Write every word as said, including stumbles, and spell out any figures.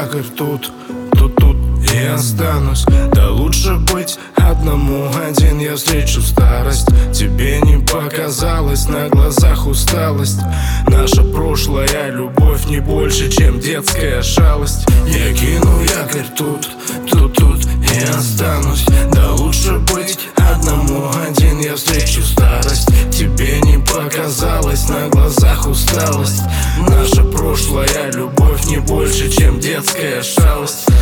якорь тут, тут, тут и останусь. Да лучше быть одному, один я встречу старость. Тебе не показалось, на глазах усталость. Наша прошлая любовь не больше, чем детская шалость. Я кину якорь тут, тут, тут и останусь. Да лучше быть одному, один я встречу старость.